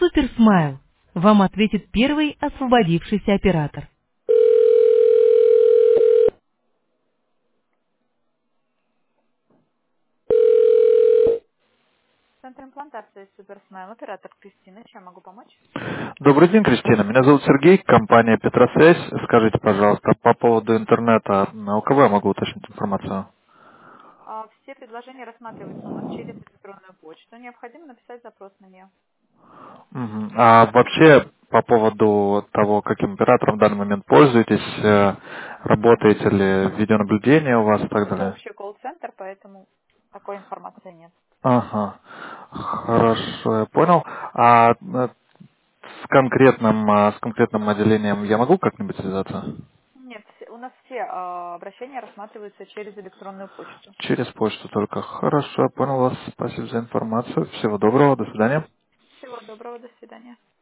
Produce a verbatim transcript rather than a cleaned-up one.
Суперсмайл. Вам ответит первый освободившийся оператор. Центр имплантации Суперсмайл. Оператор Кристина. Чем могу помочь? Добрый день, Кристина. Меня зовут Сергей, компания Петросвязь. Скажите, пожалуйста, по поводу интернета, у кого я могу уточнить информацию? А, все предложения рассматриваются у нас через электронную почту. Необходимо написать запрос на нее. Мгм. А вообще, по поводу того, каким оператором в данный момент пользуетесь, э, работаете ли видеонаблюдение у вас и так Это далее? общий колл-центр, поэтому такой информации нет. Ага, хорошо, я понял. А э, с конкретным, а, с конкретным отделением я могу как-нибудь связаться? Нет, все- у нас все а, обращения рассматриваются через электронную почту. Через почту только. Хорошо, я понял вас. Спасибо за информацию. Всего доброго, до свидания. Всего доброго, до свидания.